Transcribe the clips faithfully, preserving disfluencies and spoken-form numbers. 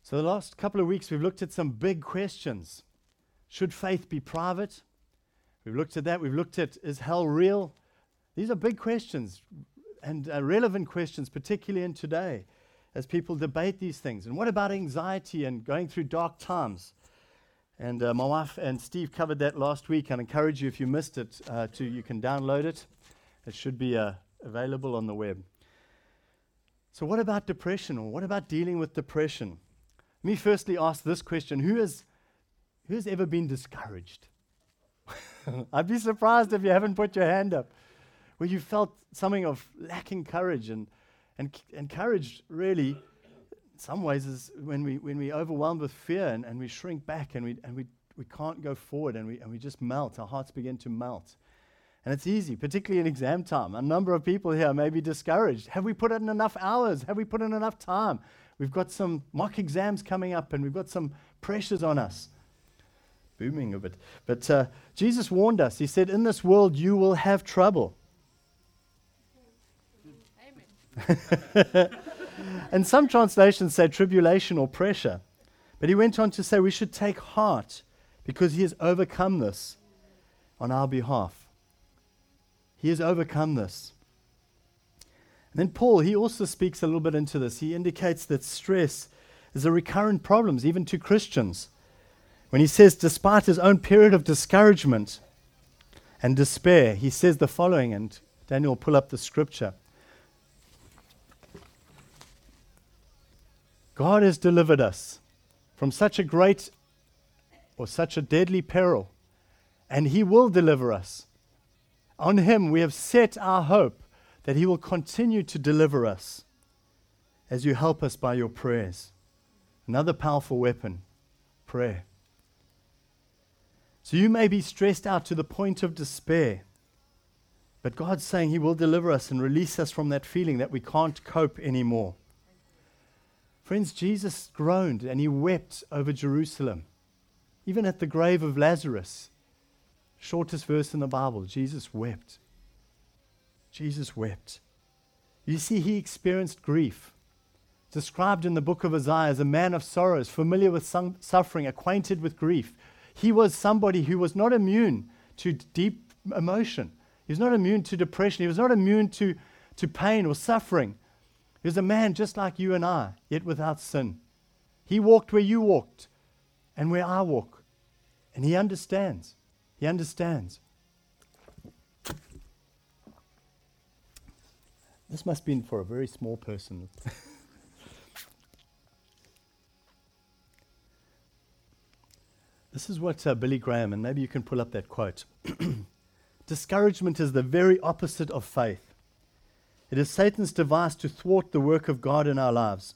So the last couple of weeks, we've looked at some big questions. Should faith be private? We've looked at that. We've looked at, is hell real? These are big questions and uh, relevant questions, particularly in today, as people debate these things. And what about anxiety and going through dark times? And uh, my wife and Steve covered that last week. I'd encourage you, if you missed it, uh, to you can download it. It should be uh, available on the web. So what about depression, or what about dealing with depression? Let me firstly ask this question. Who has, who has ever been discouraged? I'd be surprised if you haven't put your hand up, where you felt something of lacking courage. And, and, and courage really, in some ways, is when, we, when we're overwhelmed with fear and, and we shrink back and, we, and we, we can't go forward and we, and we just melt. Our hearts begin to melt. And it's easy, particularly in exam time. A number of people here may be discouraged. Have we put in enough hours? Have we put in enough time? We've got some mock exams coming up and we've got some pressures on us. Booming a bit. But uh, Jesus warned us. He said, in this world you will have trouble. Amen. And some translations say tribulation or pressure. But he went on to say we should take heart because he has overcome this on our behalf. He has overcome this. And then Paul, he also speaks a little bit into this. He indicates that stress is a recurrent problem, even to Christians. When he says, despite his own period of discouragement and despair, he says the following, and Daniel will pull up the scripture. God has delivered us from such a great or such a deadly peril, and he will deliver us. On him we have set our hope that he will continue to deliver us as you help us by your prayers. Another powerful weapon, prayer. So you may be stressed out to the point of despair, but God's saying he will deliver us and release us from that feeling that we can't cope anymore. Friends, Jesus groaned and he wept over Jerusalem. Even at the grave of Lazarus, shortest verse in the Bible, Jesus wept. Jesus wept. You see, he experienced grief. Described in the book of Isaiah as a man of sorrows, familiar with some suffering, acquainted with grief. He was somebody who was not immune to deep emotion. He was not immune to depression. He was not immune to, to pain or suffering. He was a man just like you and I, yet without sin. He walked where you walked and where I walk. And he understands. He understands. This must have been for a very small person. This is what uh, Billy Graham, and maybe you can pull up that quote. Discouragement is the very opposite of faith. It is Satan's device to thwart the work of God in our lives.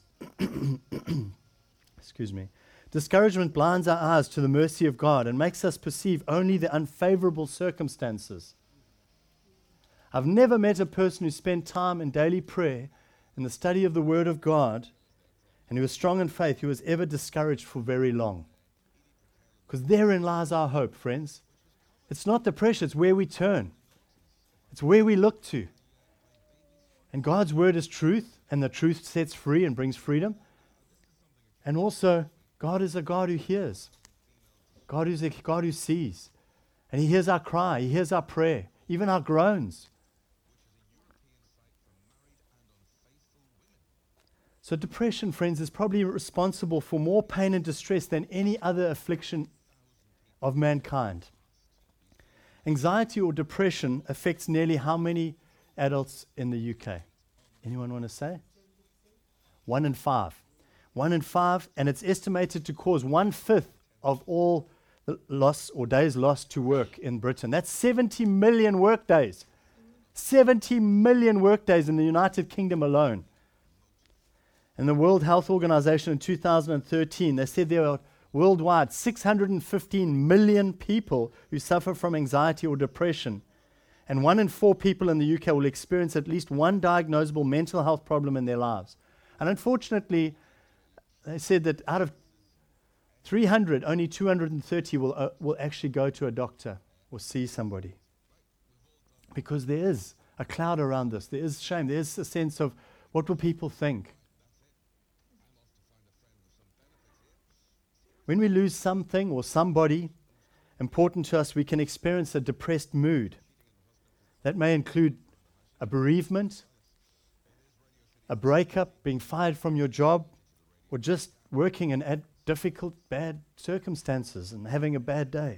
Excuse me. Discouragement blinds our eyes to the mercy of God and makes us perceive only the unfavorable circumstances. I've never met a person who spent time in daily prayer, in the study of the Word of God, and who was strong in faith, who was ever discouraged for very long. Because therein lies our hope, friends. It's not the pressure, it's where we turn. It's where we look to. And God's Word is truth, and the truth sets free and brings freedom. And also, God is a God who hears. God is a God who sees. And he hears our cry, he hears our prayer, even our groans. So depression, friends, is probably responsible for more pain and distress than any other affliction of mankind. Anxiety or depression affects nearly how many adults in the U K? Anyone want to say? One in five. One in five, and it's estimated to cause one-fifth of all the loss or days lost to work in Britain. That's seventy million work days. seventy million work days in the United Kingdom alone. And the World Health Organization in two thousand thirteen, they said there are worldwide six hundred fifteen million people who suffer from anxiety or depression. And one in four people in the U K will experience at least one diagnosable mental health problem in their lives. And unfortunately, they said that out of three hundred, only two hundred thirty will, uh, will actually go to a doctor or see somebody. Because there is a cloud around this. There is shame. There is a sense of what will people think? When we lose something or somebody important to us, we can experience a depressed mood. That may include a bereavement, a breakup, being fired from your job, or just working in ad- difficult, bad circumstances and having a bad day.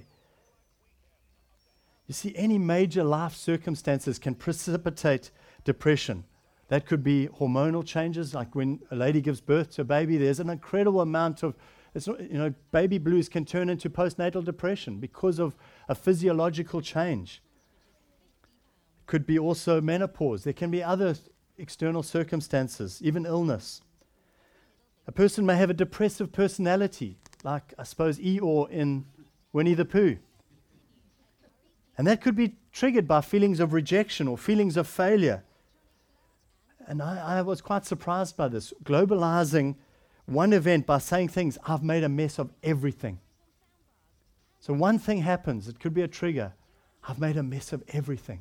You see, any major life circumstances can precipitate depression. That could be hormonal changes, like when a lady gives birth to a baby. There's an incredible amount of, it's not, you know, baby blues can turn into postnatal depression because of a physiological change. It could be also menopause. There can be other th- external circumstances, even illness. A person may have a depressive personality, like, I suppose, Eeyore in Winnie the Pooh. And that could be triggered by feelings of rejection or feelings of failure. And I, I was quite surprised by this, globalizing one event by saying things, I've made a mess of everything. So one thing happens, it could be a trigger, I've made a mess of everything.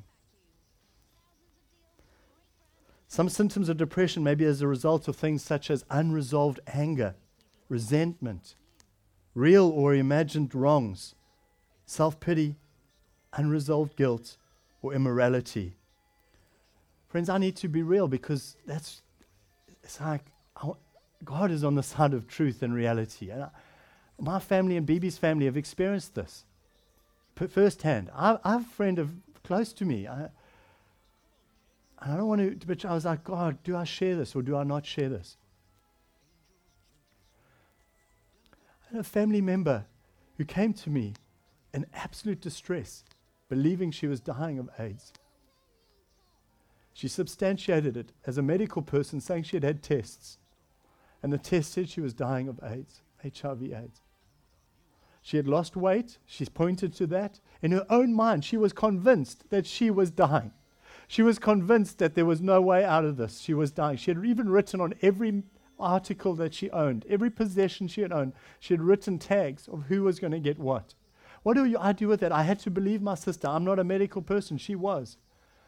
Some symptoms of depression may be as a result of things such as unresolved anger, resentment, real or imagined wrongs, self-pity, unresolved guilt, or immorality. Friends, I need to be real because that's, it's like I, God is on the side of truth and reality. And I, my family and Bibi's family have experienced this p- firsthand. I, I have a friend of close to me. I, I don't want to, but I was like, God, do I share this or do I not share this? I had a family member who came to me in absolute distress, believing she was dying of AIDS. She substantiated it as a medical person, saying she had had tests. And the test said she was dying of AIDS, H I V AIDS. She had lost weight. She's pointed to that. In her own mind, she was convinced that she was dying. She was convinced that there was no way out of this. She was dying. She had even written on every article that she owned, every possession she had owned, she had written tags of who was going to get what. What do you, I do with that? I had to believe my sister. I'm not a medical person. She was.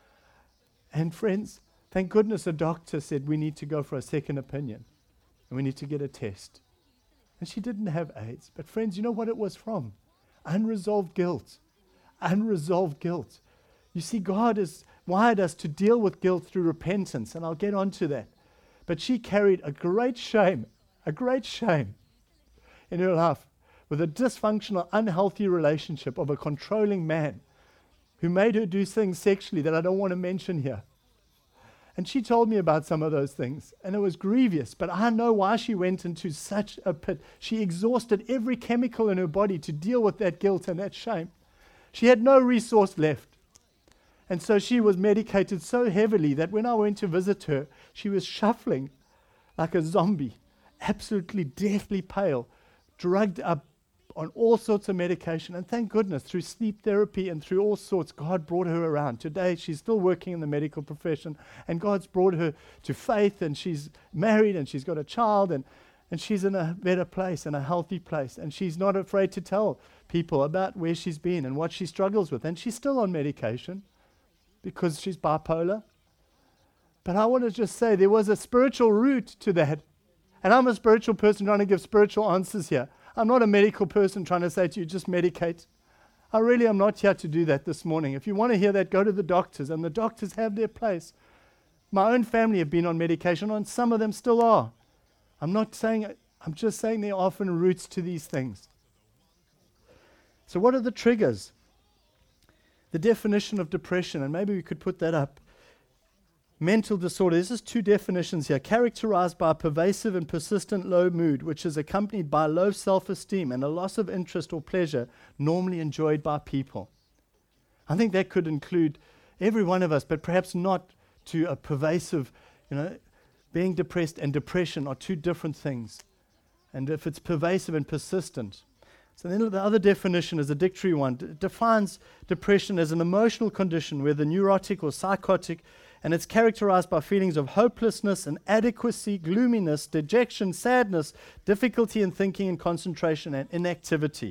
And friends, thank goodness a doctor said we need to go for a second opinion and we need to get a test. And she didn't have AIDS. But friends, you know what it was from? Unresolved guilt. Unresolved guilt. You see, God has wired us to deal with guilt through repentance, and I'll get onto that. But she carried a great shame, a great shame in her life with a dysfunctional, unhealthy relationship of a controlling man who made her do things sexually that I don't want to mention here. And she told me about some of those things, and it was grievous, but I know why she went into such a pit. She exhausted every chemical in her body to deal with that guilt and that shame. She had no resource left. And so she was medicated so heavily that when I went to visit her, she was shuffling like a zombie, absolutely deathly pale, drugged up on all sorts of medication. And thank goodness, through sleep therapy and through all sorts, God brought her around. Today, she's still working in the medical profession, and God's brought her to faith, and she's married, and she's got a child, and, and she's in a better place, and a healthy place. And she's not afraid to tell people about where she's been and what she struggles with. And she's still on medication because she's bipolar. But I want to just say there was a spiritual root to that. And I'm a spiritual person trying to give spiritual answers here. I'm not a medical person trying to say to you, just medicate. I really am not here to do that this morning. If you want to hear that, go to the doctors, and the doctors have their place. My own family have been on medication, and some of them still are. I'm not saying, I'm just saying there are often roots to these things. So what are the triggers? The definition of depression, and maybe we could put that up. Mental disorder. This is two definitions here. Characterized by a pervasive and persistent low mood, which is accompanied by low self-esteem and a loss of interest or pleasure normally enjoyed by people. I think that could include every one of us, but perhaps not to a pervasive, you know, being depressed and depression are two different things. And if it's pervasive and persistent. So then the other definition is a dictionary one. D- defines depression as an emotional condition, whether neurotic or psychotic, and it's characterized by feelings of hopelessness, inadequacy, gloominess, dejection, sadness, difficulty in thinking and concentration, and inactivity.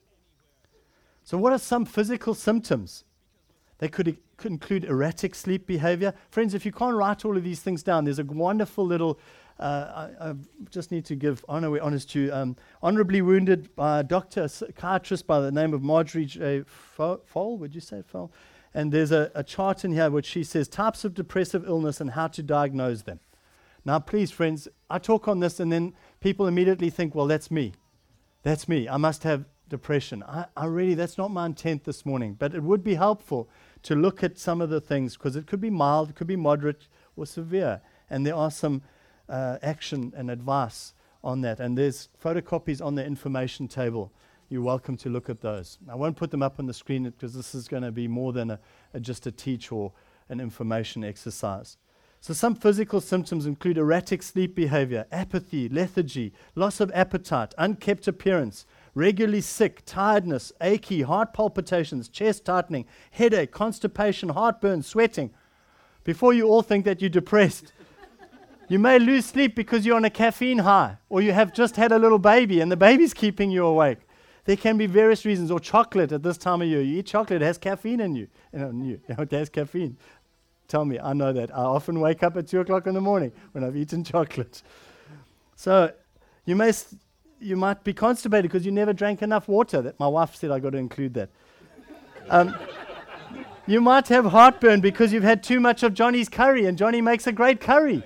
So what are some physical symptoms? They could, I- could include erratic sleep behavior. Friends, if you can't write all of these things down, there's a wonderful little Uh, I, I just need to give honor where honor's due. Um, honorably wounded by a doctor, a psychiatrist by the name of Marjorie J. Foll, would you say Foll? And there's a, a chart in here which she says types of depressive illness and how to diagnose them. Now, please, friends, I talk on this and then people immediately think, well, that's me. That's me. I must have depression. I, I really, that's not my intent this morning. But it would be helpful to look at some of the things because it could be mild, it could be moderate or severe. And there are some uh, action and advice on that. And there's photocopies on the information table. You're welcome to look at those. I won't put them up on the screen because this is going to be more than a, a just a teach or an information exercise. So some physical symptoms include erratic sleep behavior, apathy, lethargy, loss of appetite, unkempt appearance, regularly sick, tiredness, achy, heart palpitations, chest tightening, headache, constipation, heartburn, sweating. Before you all think that you're depressed, you may lose sleep because you're on a caffeine high, or you have just had a little baby and the baby's keeping you awake. There can be various reasons, or chocolate at this time of year. You eat chocolate, it has caffeine in you. You know, you, it has caffeine. Tell me, I know that. I often wake up at two o'clock in the morning when I've eaten chocolate. So you may st- you might be constipated because you never drank enough water. That my wife said I got to include that. Um, you might have heartburn because you've had too much of Johnny's curry, and Johnny makes a great curry.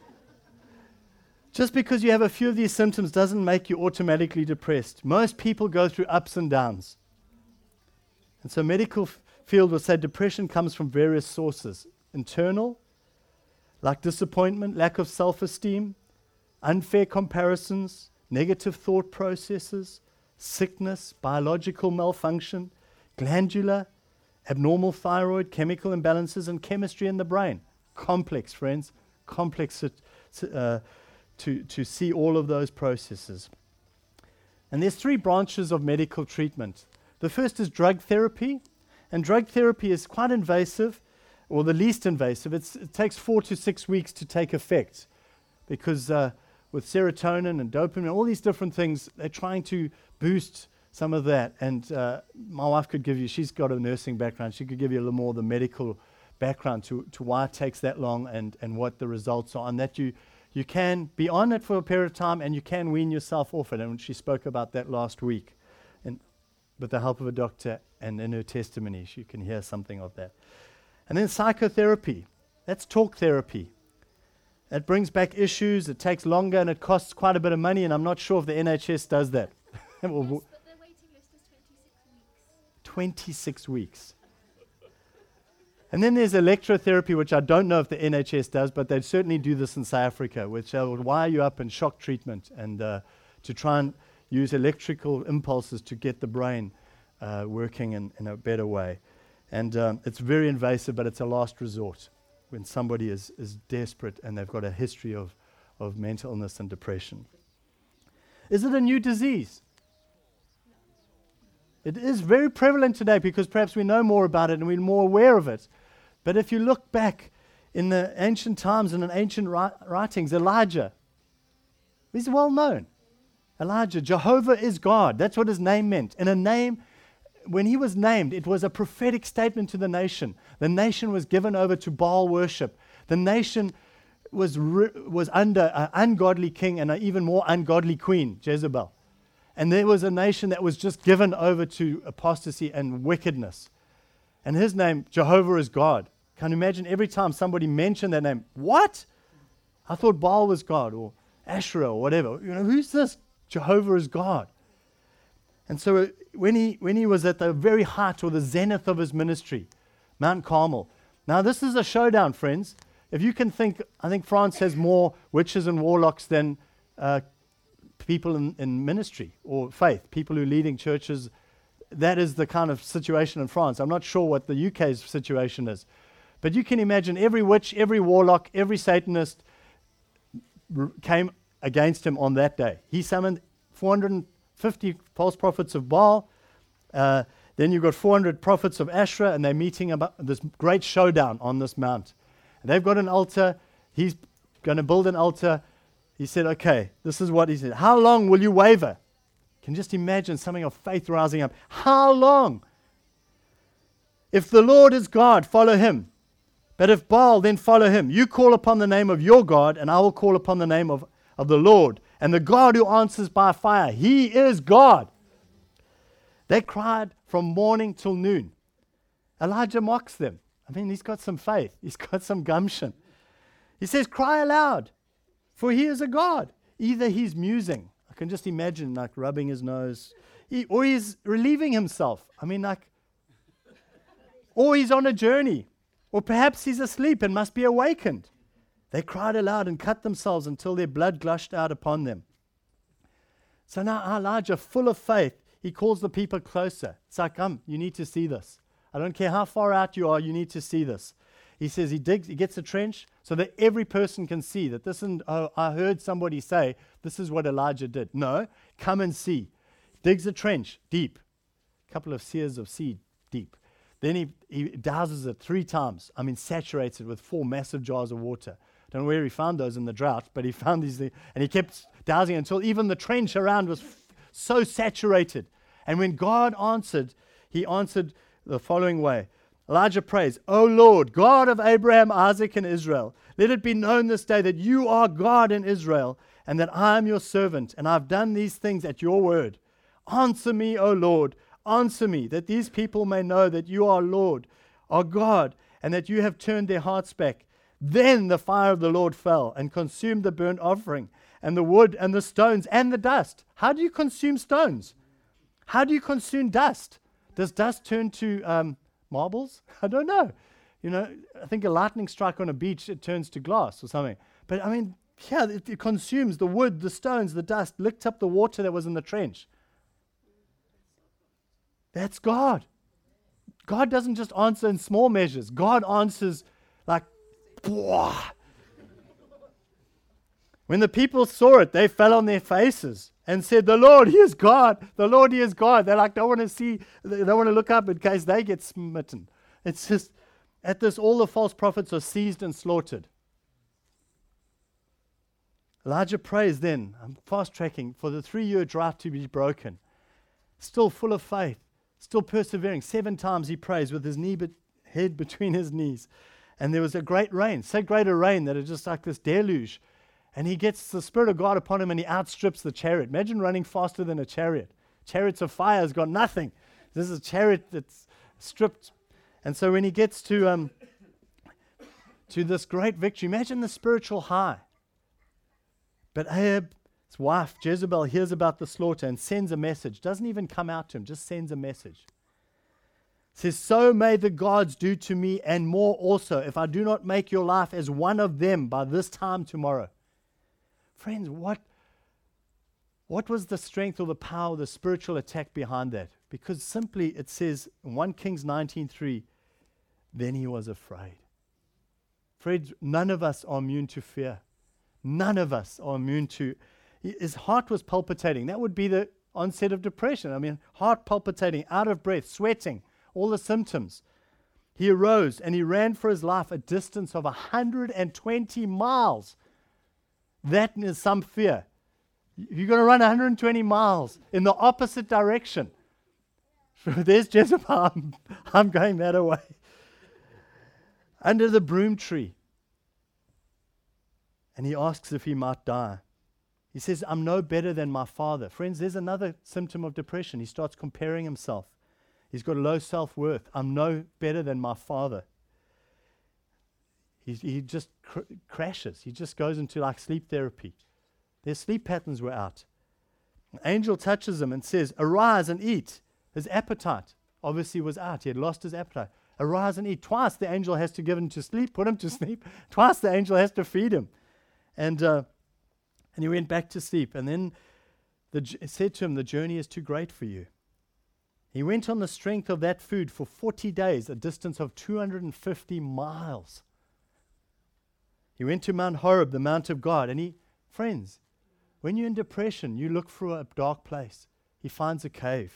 Just because you have a few of these symptoms doesn't make you automatically depressed. Most people go through ups and downs. And so medical f- field will say depression comes from various sources. Internal, like disappointment, lack of self-esteem, unfair comparisons, negative thought processes, sickness, biological malfunction, glandular, abnormal thyroid, chemical imbalances, and chemistry in the brain. Complex, friends, complex uh, to, to see all of those processes. And there's three branches of medical treatment. The first is drug therapy, and drug therapy is quite invasive, or the least invasive. It's, it takes four to six weeks to take effect because uh, with serotonin and dopamine, all these different things, they're trying to boost some of that. And uh, my wife could give you, she's got a nursing background, she could give you a little more of the medical background to, to why it takes that long and, and what the results are. And that you, you can be on it for a period of time and you can wean yourself off it. And she spoke about that last week. And with the help of a doctor and in her testimony, you can hear something of that. And then psychotherapy, that's talk therapy. It brings back issues, it takes longer, and it costs quite a bit of money, and I'm not sure if the N H S does that. Well, yes, but the waiting list is twenty-six twenty-six weeks. weeks. And then there's electrotherapy, which I don't know if the N H S does, but they certainly do this in South Africa, which they'll wire you up in shock treatment and uh, to try and use electrical impulses to get the brain uh, working in, in a better way. And um, it's very invasive, but it's a last resort when somebody is, is desperate and they've got a history of, of mental illness and depression. Is it a new disease? It is very prevalent today because perhaps we know more about it and we're more aware of it. But if you look back in the ancient times and in ancient ri- writings, Elijah, he's well known. Elijah, Jehovah is God. That's what his name meant. And a name, when he was named, it was a prophetic statement to the nation. The nation was given over to Baal worship. The nation was re- was under an ungodly king and an even more ungodly queen, Jezebel. And there was a nation that was just given over to apostasy and wickedness. And his name, Jehovah is God. Can you imagine every time somebody mentioned that name? What? I thought Baal was God or Asherah or whatever. You know, who's this? Jehovah is God. And so uh, when he when he was at the very height or the zenith of his ministry, Mount Carmel. Now this is a showdown, friends. If you can think, I think France has more witches and warlocks than uh, people in, in ministry or faith, people who are leading churches. That is the kind of situation in France. I'm not sure what the U K's situation is. But you can imagine every witch, every warlock, every Satanist r- came against him on that day. He summoned four hundred fifty false prophets of Baal. Uh, then you've got four hundred prophets of Asherah, and they're meeting about this great showdown on this mount. And they've got an altar. He's going to build an altar. He said, okay, this is what he said. How long will you waver? Can just imagine something of faith rising up. How long? If the Lord is God, follow him. But if Baal, then follow him. You call upon the name of your God, and I will call upon the name of, of the Lord. And the God who answers by fire, he is God. They cried from morning till noon. Elijah mocks them. I mean, he's got some faith. He's got some gumption. He says, cry aloud, for he is a God. Either he's musing. I can just imagine, like, rubbing his nose. He, or he's relieving himself. I mean, like, or he's on a journey. Or perhaps he's asleep and must be awakened. They cried aloud and cut themselves until their blood gushed out upon them. So now Elijah, full of faith, he calls the people closer. It's like, come, you need to see this. I don't care how far out you are, you need to see this. He says he digs, he gets a trench so that every person can see that this isn't, oh, I heard somebody say, this is what Elijah did. No, come and see. Digs a trench deep, a couple of seers of seed deep. Then he, he douses it three times. I mean, saturates it with four massive jars of water. Don't know where he found those in the drought, but he found these, and he kept dousing until even the trench around was f- so saturated. And when God answered, he answered the following way. Elijah prays, O Lord, God of Abraham, Isaac, and Israel, let it be known this day that you are God in Israel, and that I am your servant, and I've done these things at your word. Answer me, O Lord, answer me, that these people may know that you are Lord, are God, and that you have turned their hearts back. Then the fire of the Lord fell and consumed the burnt offering, and the wood, and the stones, and the dust. How do you consume stones? How do you consume dust? Does dust turn to um, marbles? I don't know. You know, I think a lightning strike on a beach, it turns to glass or something. But I mean, yeah, it, it consumes the wood, the stones, the dust, licked up the water that was in the trench. That's God. God doesn't just answer in small measures. God answers like, Bwah. When the people saw it, they fell on their faces and said, the Lord, he is God. The Lord, he is God. They like don't want to see, they don't want to look up in case they get smitten. It's just, at this, all the false prophets are seized and slaughtered. Elijah prays then, I'm fast tracking, for the three-year drought to be broken. Still full of faith, still persevering. Seven times he prays with his knee be- head between his knees. And there was a great rain, so great a rain that it's just like this deluge. And he gets the Spirit of God upon him and he outstrips the chariot. Imagine running faster than a chariot. Chariots of fire has got nothing. This is a chariot that's stripped. And so when he gets to um, to this great victory, imagine the spiritual high. But Ahab, his wife, Jezebel, hears about the slaughter and sends a message. Doesn't even come out to him, just sends a message. Says, so may the gods do to me and more also, if I do not make your life as one of them by this time tomorrow. Friends, what, what was the strength or the power, the spiritual attack behind that? Because simply it says in First Kings nineteen three, then he was afraid. Friends, none of us are immune to fear. None of us are immune to, his heart was palpitating. That would be the onset of depression. I mean, heart palpitating, out of breath, sweating. All the symptoms. He arose and he ran for his life a distance of one hundred twenty miles. That is some fear. You're going to run one hundred twenty miles in the opposite direction. There's Jezebel. I'm, I'm going that way. Under the broom tree. And he asks if he might die. He says, I'm no better than my father. Friends, there's another symptom of depression. He starts comparing himself. He's got low self-worth. I'm no better than my father. He, he just cr- crashes. He just goes into like sleep therapy. Their sleep patterns were out. An angel touches him and says, arise and eat. His appetite obviously was out. He had lost his appetite. Arise and eat. Twice the angel has to give him to sleep, put him to sleep. Twice the angel has to feed him. And uh, and he went back to sleep. And then the, it said to him, the journey is too great for you. He went on the strength of that food for forty days, a distance of two hundred fifty miles. He went to Mount Horeb, the Mount of God, and he, friends, when you're in depression, you look for a dark place. He finds a cave.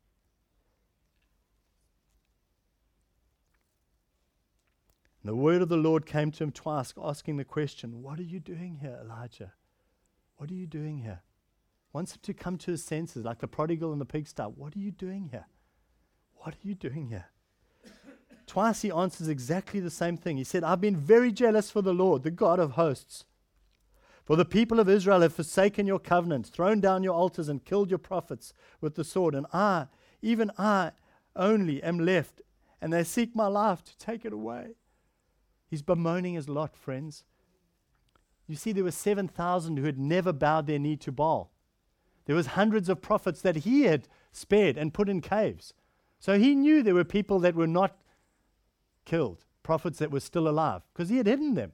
And the word of the Lord came to him twice, asking the question, what are you doing here, Elijah? What are you doing here? Wants him to come to his senses, like the prodigal in the pigsty. What are you doing here? What are you doing here? Twice he answers exactly the same thing. He said, I've been very jealous for the Lord, the God of hosts. For the people of Israel have forsaken your covenant, thrown down your altars, and killed your prophets with the sword. And I, even I only, am left, and they seek my life to take it away. He's bemoaning his lot, friends. You see, there were seven thousand who had never bowed their knee to Baal. There was hundreds of prophets that he had spared and put in caves. So he knew there were people that were not killed, prophets that were still alive, because he had hidden them.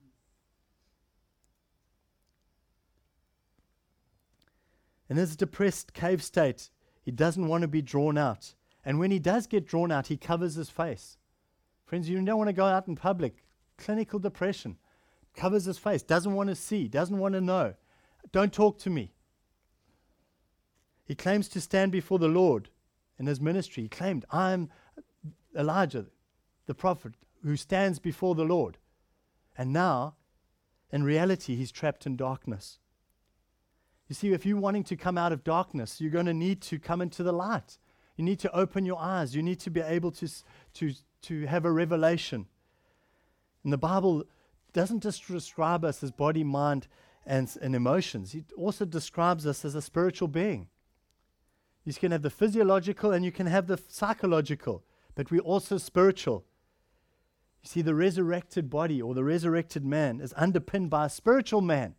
In his depressed cave state, he doesn't want to be drawn out. And when he does get drawn out, he covers his face. Friends, you don't want to go out in public. Clinical depression. Covers his face. Doesn't want to see. Doesn't want to know. Don't talk to me. He claims to stand before the Lord in his ministry. He claimed, I'm Elijah, the prophet, who stands before the Lord. And now, in reality, he's trapped in darkness. You see, if you're wanting to come out of darkness, you're going to need to come into the light. You need to open your eyes. You need to be able to, to, to have a revelation. And the Bible doesn't just describe us as body, mind, and, and emotions. It also describes us as a spiritual being. You can have the physiological and you can have the psychological, but we're also spiritual. You see, the resurrected body or the resurrected man is underpinned by a spiritual man.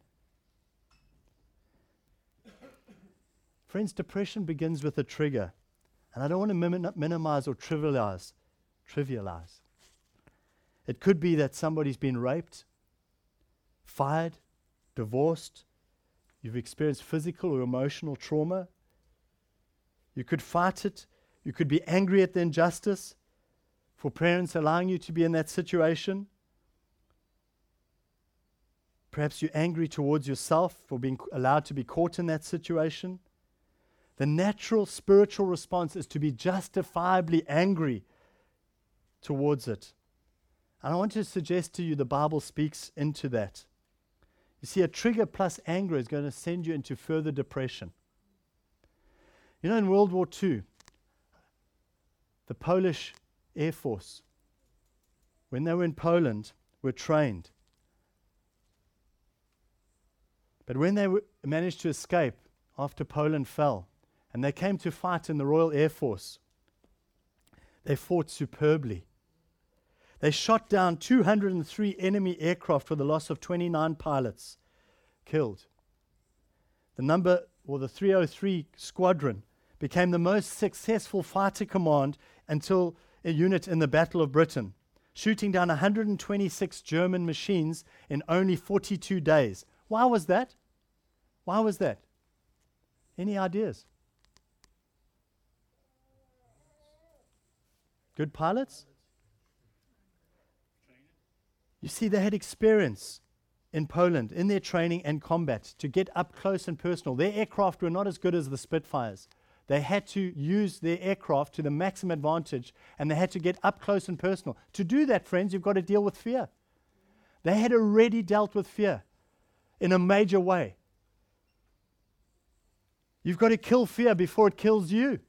Friends, depression begins with a trigger. And I don't want to min- minimize or trivialize. Trivialize. It could be that somebody's been raped, fired, divorced. You've experienced physical or emotional trauma. You could fight it. You could be angry at the injustice for parents allowing you to be in that situation. Perhaps you're angry towards yourself for being allowed to be caught in that situation. The natural spiritual response is to be justifiably angry towards it. And I want to suggest to you the Bible speaks into that. You see, a trigger plus anger is going to send you into further depression. You know, in World War Two, the Polish Air Force, when they were in Poland, were trained. But when they w- managed to escape after Poland fell, and they came to fight in the Royal Air Force, they fought superbly. They shot down two hundred three enemy aircraft with a loss of twenty-nine pilots killed. The number, or the three oh three Squadron, became the most successful fighter command until a unit in the Battle of Britain, shooting down one hundred twenty-six German machines in only forty-two days. Why was that? Why was that? Any ideas? Good pilots? You see, they had experience in Poland in their training and combat to get up close and personal. Their aircraft were not as good as the Spitfires. They had to use their aircraft to the maximum advantage, and they had to get up close and personal. To do that, friends, you've got to deal with fear. They had already dealt with fear in a major way. You've got to kill fear before it kills you.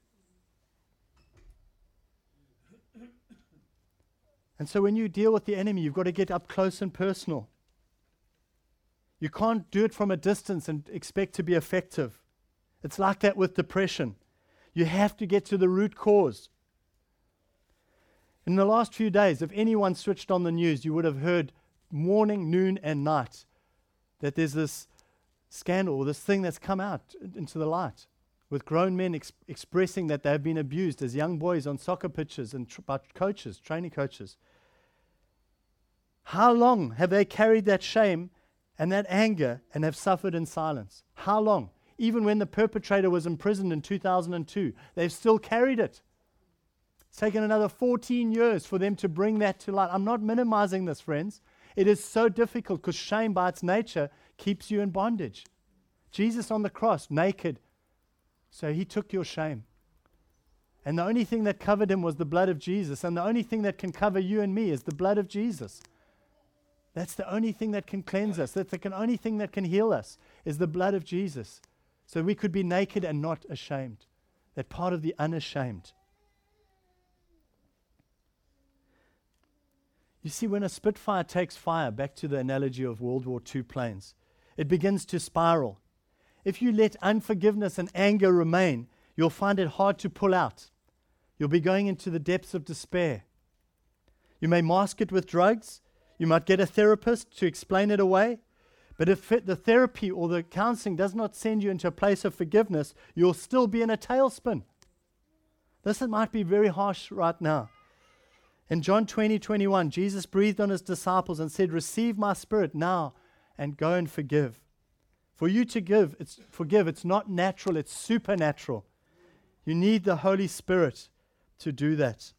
And so when you deal with the enemy, you've got to get up close and personal. You can't do it from a distance and expect to be effective. It's like that with depression. You have to get to the root cause. In the last few days, if anyone switched on the news, you would have heard morning, noon, and night that there's this scandal, this thing that's come out into the light, with grown men ex- expressing that they've been abused as young boys on soccer pitches and tr- by coaches, training coaches. How long have they carried that shame and that anger and have suffered in silence? How long? Even when the perpetrator was imprisoned in two thousand two, they've still carried it. It's taken another fourteen years for them to bring that to light. I'm not minimizing this, friends. It is so difficult because shame by its nature keeps you in bondage. Jesus on the cross, naked. So he took your shame. And the only thing that covered him was the blood of Jesus. And the only thing that can cover you and me is the blood of Jesus. That's the only thing that can cleanse us. That's the only thing that can heal us is the blood of Jesus. So we could be naked and not ashamed. That part of the unashamed. You see, when a Spitfire takes fire, back to the analogy of World War Two planes, it begins to spiral. If you let unforgiveness and anger remain, you'll find it hard to pull out. You'll be going into the depths of despair. You may mask it with drugs. You might get a therapist to explain it away. But if it, the therapy or the counseling does not send you into a place of forgiveness, you'll still be in a tailspin. This might be very harsh right now. In John twenty, twenty-one, Jesus breathed on his disciples and said, "Receive my spirit now and go and forgive." For you to give, it's forgive, it's not natural, it's supernatural. You need the Holy Spirit to do that.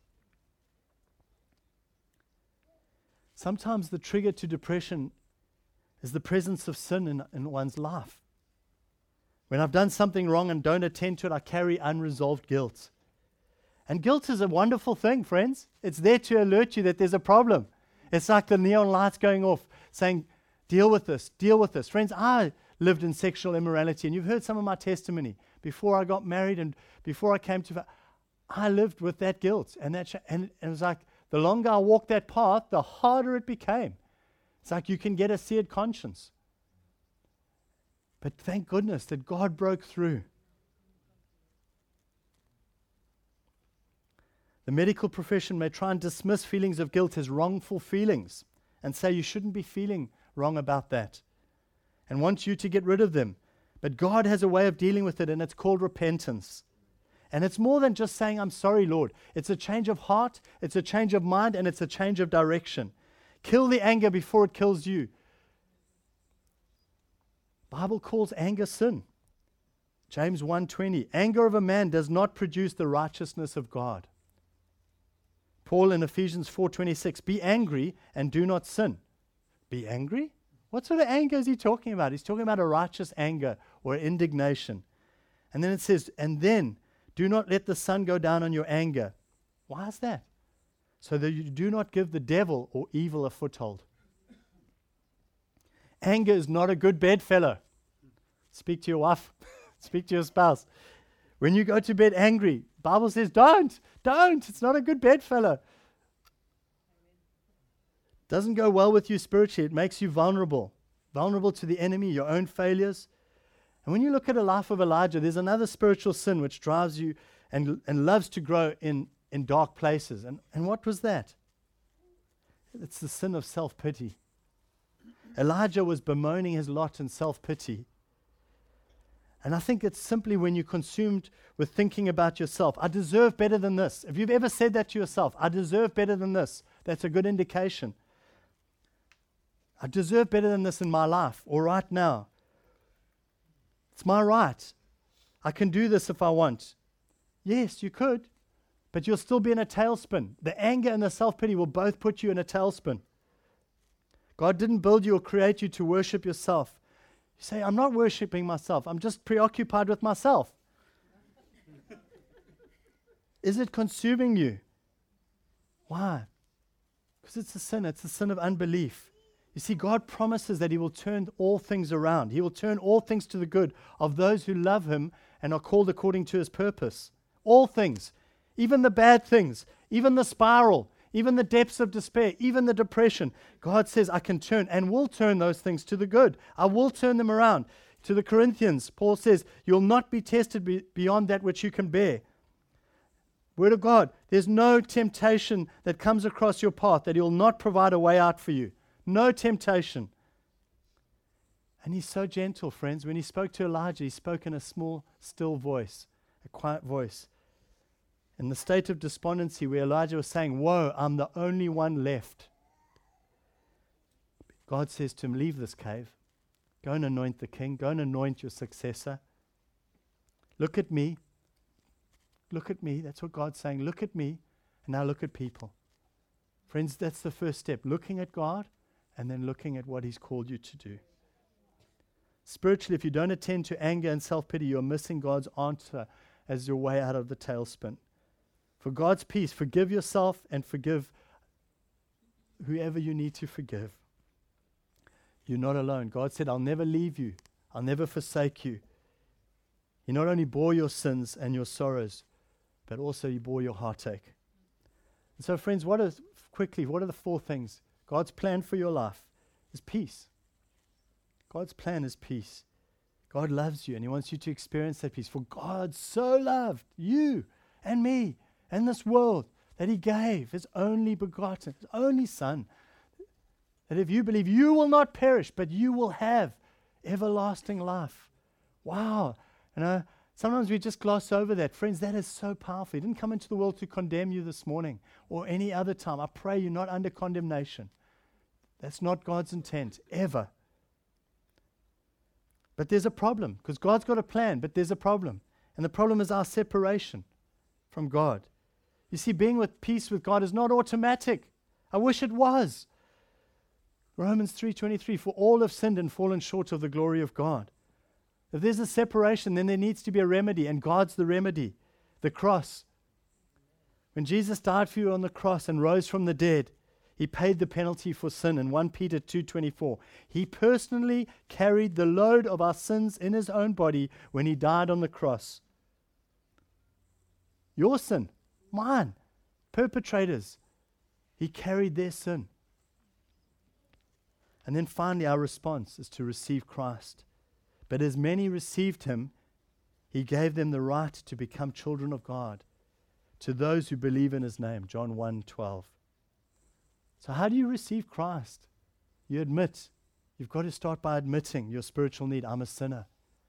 Sometimes the trigger to depression is the presence of sin in, in one's life. When I've done something wrong and don't attend to it, I carry unresolved guilt. And guilt is a wonderful thing, friends. It's there to alert you that there's a problem. It's like the neon lights going off saying, deal with this, deal with this. Friends, I lived in sexual immorality, and you've heard some of my testimony. Before I got married and before I came to, I lived with that guilt. And, that sh- and it was like, the longer I walked that path, the harder it became. It's like you can get a seared conscience. But thank goodness that God broke through. The medical profession may try and dismiss feelings of guilt as wrongful feelings and say you shouldn't be feeling wrong about that and want you to get rid of them. But God has a way of dealing with it, and it's called repentance. And it's more than just saying, "I'm sorry, Lord." It's a change of heart, it's a change of mind, and it's a change of direction. Kill the anger before it kills you. Bible calls anger sin. James one twenty, anger of a man does not produce the righteousness of God. Paul in Ephesians four twenty-six, be angry and do not sin. Be angry? What sort of anger is he talking about? He's talking about a righteous anger or indignation. And then it says, and then do not let the sun go down on your anger. Why is that? So that you do not give the devil or evil a foothold. Anger is not a good bedfellow. Speak to your wife. Speak to your spouse. When you go to bed angry, Bible says don't, don't. It's not a good bedfellow. Doesn't go well with you spiritually. It makes you vulnerable. Vulnerable to the enemy, your own failures. And when you look at the life of Elijah, there's another spiritual sin which drives you and, and loves to grow in, in dark places. And, and what was that? It's the sin of self-pity. Elijah was bemoaning his lot in self-pity. And I think it's simply when you're consumed with thinking about yourself. I deserve better than this. If you've ever said that to yourself, I deserve better than this, that's a good indication. I deserve better than this in my life or right now. It's my right. I can do this if I want. Yes, you could, but you'll still be in a tailspin. The anger and the self-pity will both put you in a tailspin. God didn't build you or create you to worship yourself. You say, I'm not worshiping myself. I'm just preoccupied with myself. Is it consuming you? Why? Because it's a sin. It's a sin of unbelief. You see, God promises that he will turn all things around. He will turn all things to the good of those who love him and are called according to his purpose. All things, even the bad things, even the spiral, even the depths of despair, even the depression. God says, I can turn and will turn those things to the good. I will turn them around. To the Corinthians, Paul says, you'll not be tested be- beyond that which you can bear. Word of God, there's no temptation that comes across your path that he'll not provide a way out for you. No temptation. And he's so gentle, friends. When he spoke to Elijah, he spoke in a small, still voice, a quiet voice. In the state of despondency where Elijah was saying, woe, I'm the only one left. God says to him, leave this cave. Go and anoint the king. Go and anoint your successor. Look at me. Look at me. That's what God's saying. Look at me, and now look at people. Friends, that's the first step. Looking at God, and then looking at what he's called you to do. Spiritually, if you don't attend to anger and self-pity, you're missing God's answer as your way out of the tailspin. For God's peace, forgive yourself and forgive whoever you need to forgive. You're not alone. God said, I'll never leave you. I'll never forsake you. He not only bore your sins and your sorrows, but also he bore your heartache. And so, friends, what a quickly, what are the four things? God's plan for your life is peace. God's plan is peace. God loves you and he wants you to experience that peace. For God so loved you and me and this world that he gave his only begotten, his only son, that if you believe, you will not perish, but you will have everlasting life. Wow. You know, sometimes we just gloss over that. Friends, that is so powerful. He didn't come into the world to condemn you this morning or any other time. I pray you're not under condemnation. That's not God's intent, ever. But there's a problem, because God's got a plan, but there's a problem. And the problem is our separation from God. You see, being with peace with God is not automatic. I wish it was. Romans three twenty-three, for all have sinned and fallen short of the glory of God. If there's a separation, then there needs to be a remedy, and God's the remedy, the cross. When Jesus died for you on the cross and rose from the dead, he paid the penalty for sin in First Peter two twenty-four. He personally carried the load of our sins in his own body when he died on the cross. Your sin, mine, perpetrators, he carried their sin. And then finally our response is to receive Christ. But as many received him, he gave them the right to become children of God, to those who believe in his name, John one twelve. So how do you receive Christ? You admit. You've got to start by admitting your spiritual need. I'm a sinner.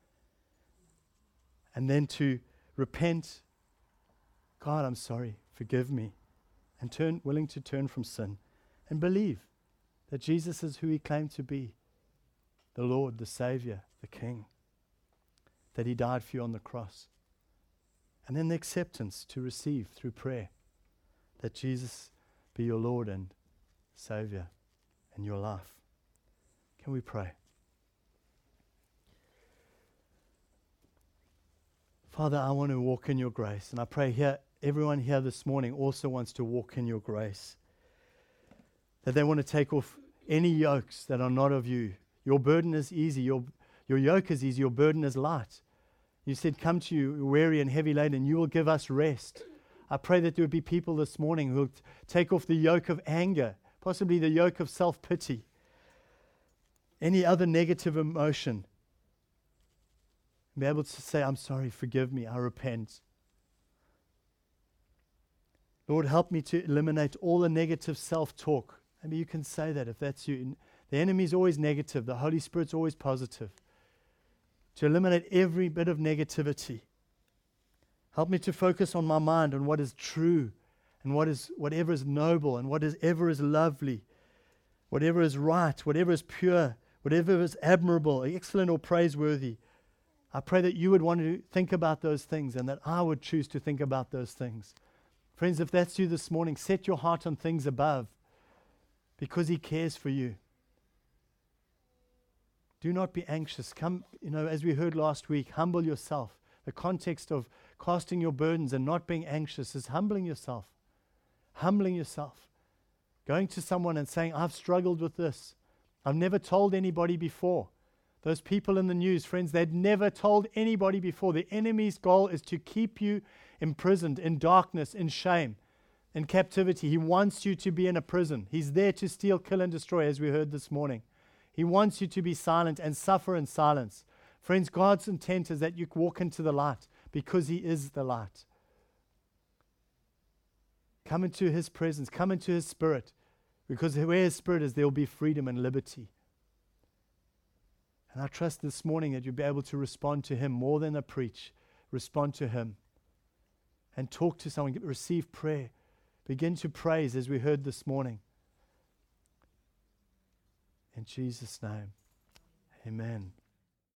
And then to repent. God, I'm sorry. Forgive me. And turn, willing to turn from sin. And believe that Jesus is who he claimed to be. The Lord, the Savior, the King. That he died for you on the cross. And then the acceptance to receive through prayer. That Jesus be your Lord and Savior in your life. Can we pray? Father, I want to walk in your grace. And I pray here, everyone here this morning also wants to walk in your grace. That they want to take off any yokes that are not of you. Your burden is easy. Your, your yoke is easy. Your burden is light. You said, come to you weary and heavy laden, and you will give us rest. I pray that there would be people this morning who will t- take off the yoke of anger, possibly the yoke of self-pity, any other negative emotion, and be able to say, I'm sorry, forgive me, I repent. Lord, help me to eliminate all the negative self-talk. Maybe you can say that if that's you. The enemy is always negative. The Holy Spirit's always positive. To eliminate every bit of negativity. Help me to focus on my mind, on what is true, and what is whatever is noble, and whatever is lovely, whatever is right, whatever is pure, whatever is admirable, excellent, or praiseworthy. I pray that you would want to think about those things, and that I would choose to think about those things. Friends, if that's you this morning, set your heart on things above, because he cares for you. Do not be anxious. Come, you know, as we heard last week, humble yourself. The context of casting your burdens and not being anxious is humbling yourself. Humbling yourself. Going to someone and saying, I've struggled with this. I've never told anybody before. Those people in the news, friends, they'd never told anybody before. The enemy's goal is to keep you imprisoned in darkness, in shame, in captivity. He wants you to be in a prison. He's there to steal, kill, and destroy, as we heard this morning. He wants you to be silent and suffer in silence. Friends, God's intent is that you walk into the light because he is the light. Come into his presence. Come into his spirit. Because where his spirit is, there will be freedom and liberty. And I trust this morning that you'll be able to respond to him more than a preach. Respond to him. And talk to someone. Receive prayer. Begin to praise as we heard this morning. In Jesus' name, amen.